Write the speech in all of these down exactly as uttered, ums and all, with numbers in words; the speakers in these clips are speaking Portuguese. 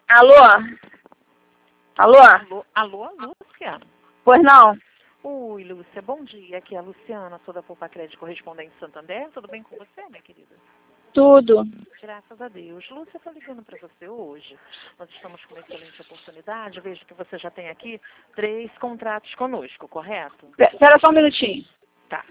Alô? Alô? Alô, alô, Lúcia? Pois não? Oi, Lúcia, bom dia. Aqui é a Luciana, sou da Poupa Crédito Correspondente Santander. Tudo bem com você, minha querida? Tudo. Graças a Deus. Lúcia, estou ligando para você hoje. Nós estamos com uma excelente oportunidade. Vejo que você já tem aqui três contratos conosco, correto? Espera só um minutinho. Tá.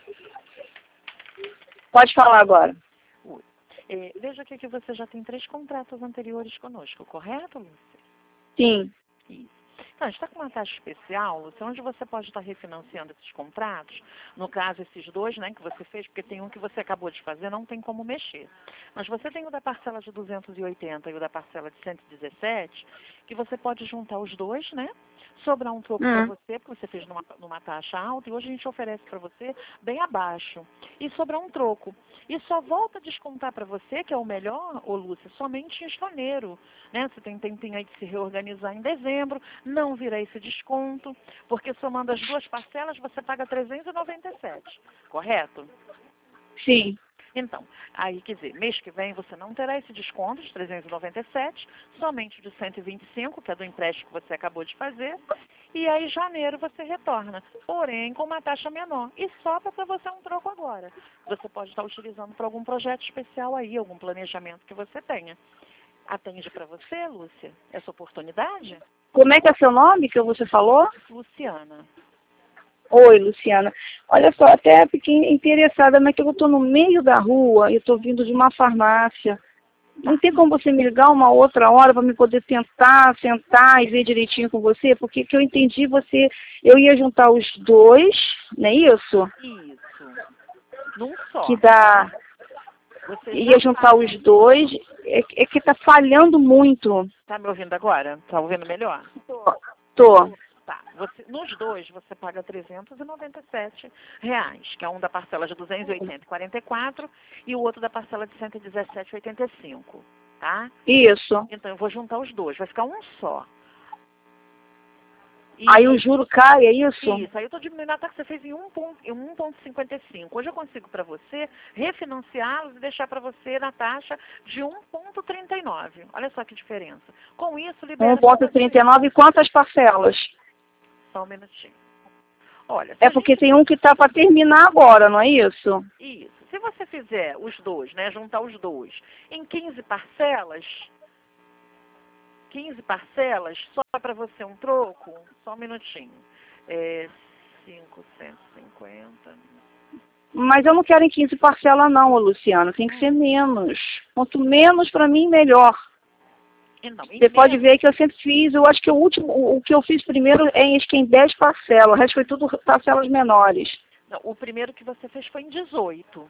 Pode falar agora. Oi. É, vejo aqui que você já tem três contratos anteriores conosco, correto, Lúcia? Sim. Isso. Então, a gente está com uma taxa especial, Lúcia, onde você pode estar refinanciando esses contratos. No caso, esses dois, né, que você fez, porque tem um que você acabou de fazer, não tem como mexer. Mas você tem o da parcela de duzentos e oitenta e o da parcela de cento e dezessete, que você pode juntar os dois, né? Sobrar um troco para Hum. você, porque você fez numa, numa taxa alta, e hoje a gente oferece para você bem abaixo. E sobrar um troco. E só volta a descontar para você, que é o melhor, ô Lúcia, somente em janeiro. Né? Você tem tempinho aí de se reorganizar em dezembro, não virá esse desconto, porque somando as duas parcelas você paga trezentos e noventa e sete, correto? Sim. Então, aí quer dizer, mês que vem você não terá esse desconto de trezentos e noventa e sete, somente de cento e vinte e cinco, que é do empréstimo que você acabou de fazer, e aí em janeiro você retorna, porém com uma taxa menor. E sobra para você um troco agora. Você pode estar utilizando para algum projeto especial aí, algum planejamento que você tenha. Atende para você, Lúcia, essa oportunidade? Como é que é seu nome que você falou? Luciana. Oi, Luciana. Olha só, até fiquei interessada, mas que eu estou no meio da rua e estou vindo de uma farmácia. Não tem como você me ligar uma outra hora para me poder tentar, sentar e ver direitinho com você? Porque que eu entendi, você, eu ia juntar os dois, não é isso? Isso. Num só. Que dá... Você Ia juntar os dois, é, é que está falhando muito. Tá me ouvindo agora? Tá ouvindo melhor? Tô. Tô. Tá. Você, nos dois você paga trezentos e noventa e sete reais, que é um da parcela de duzentos e oitenta e quarenta e quatro e o outro da parcela de cento e dezessete e oitenta e cinco, tá? Isso. Então eu vou juntar os dois, vai ficar um só. E aí o juro cai, é isso? Isso, aí eu estou diminuindo a taxa que você fez em um ponto cinquenta e cinco. Hoje eu consigo para você refinanciá-los e deixar para você na taxa de um ponto trinta e nove. Olha só que diferença. Com isso, libera... um ponto trinta e nove, quantas parcelas? Só um minutinho. Olha, é porque gente... tem um que está para terminar agora, não é isso? Isso. Se você fizer os dois, né, juntar os dois em quinze parcelas... quinze parcelas, só para você um troco, só um minutinho. É quinhentos e cinquenta. Mas eu não quero em quinze parcelas não, Luciano. Tem que ser menos. Quanto menos para mim, melhor. Então, você pode ver que eu sempre fiz, eu acho que o último, o que eu fiz primeiro é acho que em dez parcelas, o resto foi tudo parcelas menores. Não, o primeiro que você fez foi em dezoito.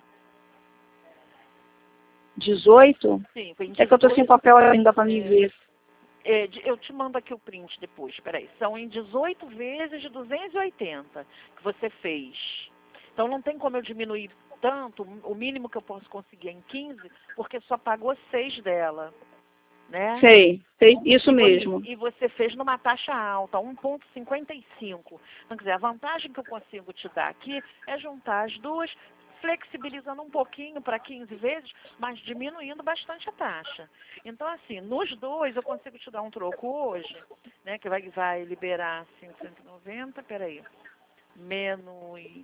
dezoito? Sim, foi em dezoito. É que eu estou sem papel ainda para me é... ver. É, eu te mando aqui o print depois, peraí. São em dezoito vezes de duzentos e oitenta que você fez. Então não tem como eu diminuir tanto, o mínimo que eu posso conseguir é em quinze, porque só pagou seis dela. Né? Sei, sei, isso e mesmo. Você, e você fez numa taxa alta, um ponto cinquenta e cinco. Então, quer dizer, a vantagem que eu consigo te dar aqui é juntar as duas, flexibilizando um pouquinho para quinze vezes, mas diminuindo bastante a taxa. Então, assim, nos dois eu consigo te dar um troco hoje, né, que vai, vai liberar cento e noventa, peraí, menos...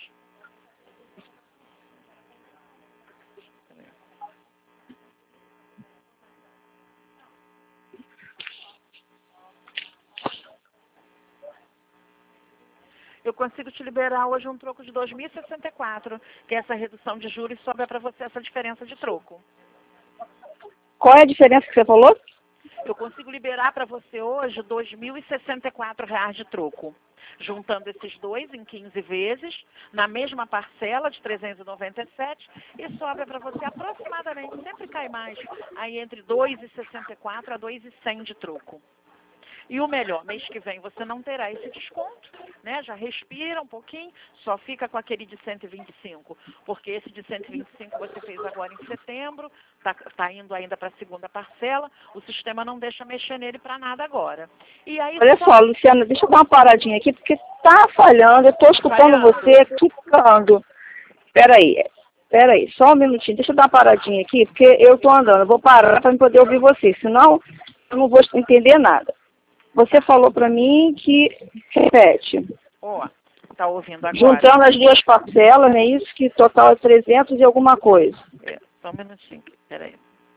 Eu consigo te liberar hoje um troco de dois mil e sessenta e quatro, que é essa redução de juros, sobra para você essa diferença de troco. Qual é a diferença que você falou? Eu consigo liberar para você hoje dois mil e sessenta e quatro reais de troco. Juntando esses dois em quinze vezes, na mesma parcela de trezentos e noventa e sete, e sobra para você aproximadamente, sempre cai mais, aí entre dois e sessenta e quatro a dois e cem de troco. E o melhor, mês que vem você não terá esse desconto, né? Já respira um pouquinho, só fica com aquele de cento e vinte e cinco, porque esse de cento e vinte e cinco você fez agora em setembro, tá, tá indo ainda para a segunda parcela, o sistema não deixa mexer nele para nada agora. E aí, olha só, só, Luciana, deixa eu dar uma paradinha aqui, porque tá falhando, eu tô escutando falhando. Você quicando. Peraí, peraí, só um minutinho, deixa eu dar uma paradinha aqui, porque eu tô andando, eu vou parar para poder ouvir você, senão... eu não vou entender nada. Você falou para mim que, repete, Ó, tá ouvindo agora? juntando as duas parcelas, não é isso? Que total é trezentos e alguma coisa. É, só um minutinho, peraí.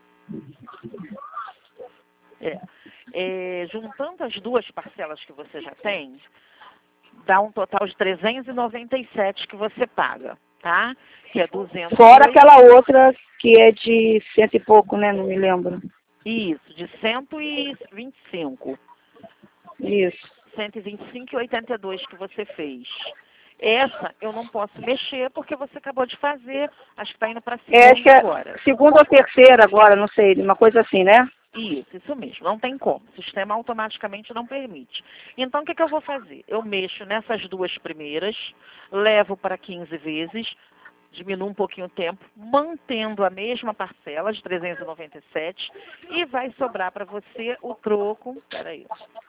É, é, juntando as duas parcelas que você já tem, dá um total de trezentos e noventa e sete que você paga, tá? Que é duzentos. Fora aquela outra que é de cento e pouco, né? Não me lembro. Isso, de cento e vinte e cinco. Isso. cento e vinte e cinco e oitenta e dois que você fez. Essa eu não posso mexer porque você acabou de fazer. Acho que está indo para a segunda É, acho que é agora. segunda ou terceira agora, não sei, uma coisa assim, né? Isso, isso mesmo. Não tem como. O sistema automaticamente não permite. Então, o que, que eu vou fazer? Eu mexo nessas duas primeiras, levo para quinze vezes, diminuo um pouquinho o tempo, mantendo a mesma parcela de trezentos e noventa e sete e vai sobrar para você o troco. Peraí.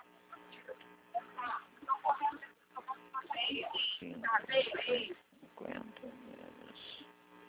cinquenta menos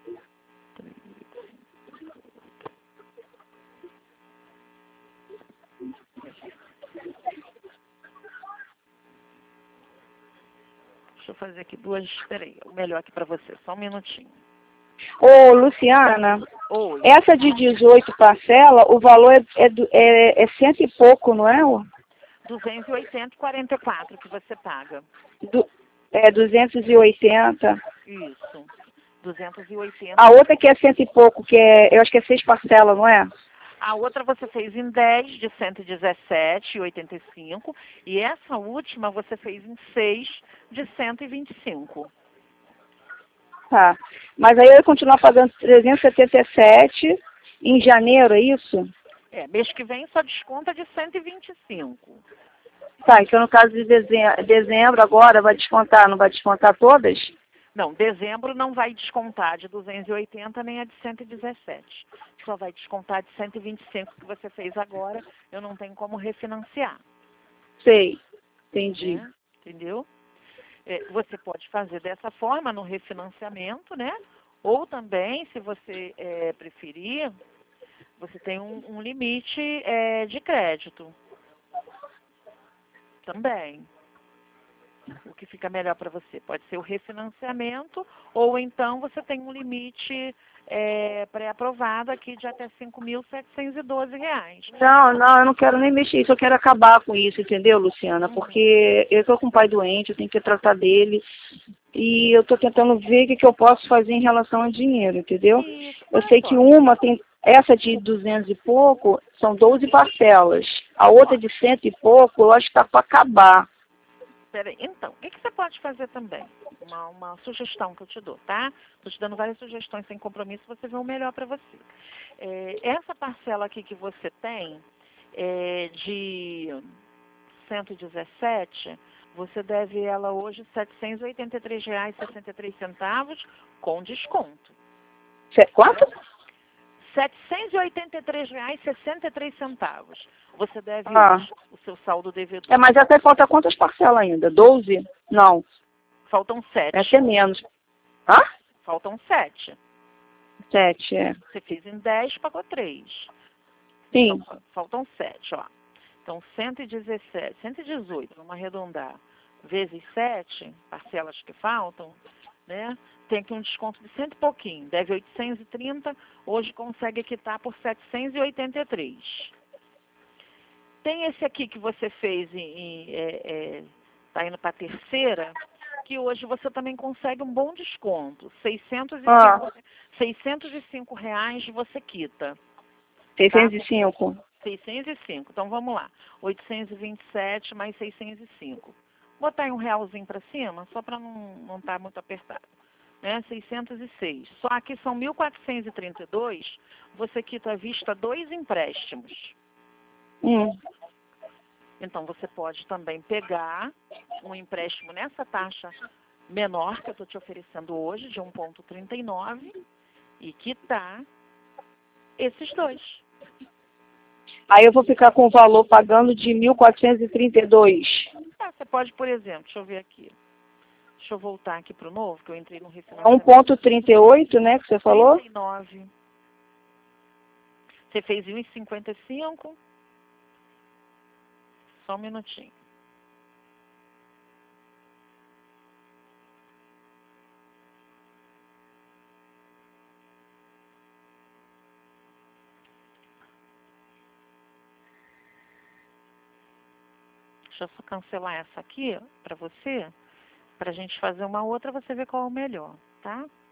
Deixa eu fazer aqui duas. Peraí, o melhor aqui para você, só um minutinho. Ô, Luciana, Oi. essa de dezoito parcela, o valor é, é, do- é, é cento e pouco, não é? ô? duzentos e oitenta e quarenta e quatro que você paga. Du, é duzentos e oitenta. Isso. duzentos e oitenta. A outra que é cento e pouco, que é, eu acho que é seis parcelas, não é? A outra você fez em dez de cento e dezessete e oitenta e cinco e essa última você fez em seis de cento e vinte e cinco. Tá. Mas aí eu ia continuar pagando trezentos e setenta e sete em janeiro, é isso? É, mês que vem só desconta de cento e vinte e cinco. Tá, então no caso de dezembro, dezembro agora vai descontar, não vai descontar todas? Não, dezembro não vai descontar de duzentos e oitenta nem a de cento e dezessete. Só vai descontar de cento e vinte e cinco que você fez agora. Eu não tenho como refinanciar. Sei, entendi. Né? Entendeu? É, você pode fazer dessa forma no refinanciamento, né? Ou também, se você é, preferir, você tem um, um limite é, de crédito. Também. O que fica melhor para você? Pode ser o refinanciamento, ou então você tem um limite é, pré-aprovado aqui de até cinco mil setecentos e doze reais. Não, não, eu não quero nem mexer isso, eu quero acabar com isso, entendeu, Luciana? Porque eu estou com um pai doente, eu tenho que tratar dele, e eu estou tentando ver o que, que eu posso fazer em relação ao dinheiro, entendeu? Isso, Eu sei que pode. uma tem, essa de duzentos e pouco, são doze parcelas. A outra de cento e pouco, eu acho que está para acabar. Peraí. Então, o que, que você pode fazer também? Uma, uma sugestão que eu te dou, tá? Estou te dando várias sugestões sem compromisso, você vê o melhor para você. É, essa parcela aqui que você tem, é, de cento e dezessete, você deve ela hoje setecentos e oitenta e três reais e sessenta e três centavos com desconto. Cê- Quanto? setecentos e oitenta e três reais e sessenta e três centavos. Você deve Ah. hoje o seu saldo devedor. É, mas até falta quantas parcelas ainda? doze? Não, Faltam sete. essa é menos. Hã? Faltam sete. Sete, é. Você fez em dez, pagou três. Sim. Então, faltam sete, ó. Então, cento e dezessete, cento e dezoito, vamos arredondar, vezes sete, parcelas que faltam, né? Tem aqui um desconto de cento e pouquinho, deve oitocentos e trinta, hoje consegue quitar por setecentos e oitenta e três. Tem esse aqui que você fez em, é, é, tá indo para a terceira, que hoje você também consegue um bom desconto, seiscentos e cinco, Ah. seiscentos e cinco reais você quita. seiscentos e cinco. seiscentos e cinco, então vamos lá, oitocentos e vinte e sete mais seiscentos e cinco. Vou botar aí um realzinho para cima, só para não estar muito apertado. Né? seiscentos e seis. Só aqui são mil quatrocentos e trinta e dois, você quita à vista dois empréstimos. Hum. Então, você pode também pegar um empréstimo nessa taxa menor que eu estou te oferecendo hoje, de um vírgula trinta e nove, e quitar esses dois. Aí eu vou ficar com o valor pagando de mil quatrocentos e trinta e dois. Ah, você pode, por exemplo, deixa eu ver aqui. Deixa eu voltar aqui para o novo, que eu entrei no É um refinanciamento. vírgula trinta e oito, né, que você falou? trinta e nove. Você fez um vírgula cinquenta e cinco. Só um minutinho. Deixa eu só cancelar essa aqui para você, para a gente fazer uma outra, você ver qual é o melhor, tá?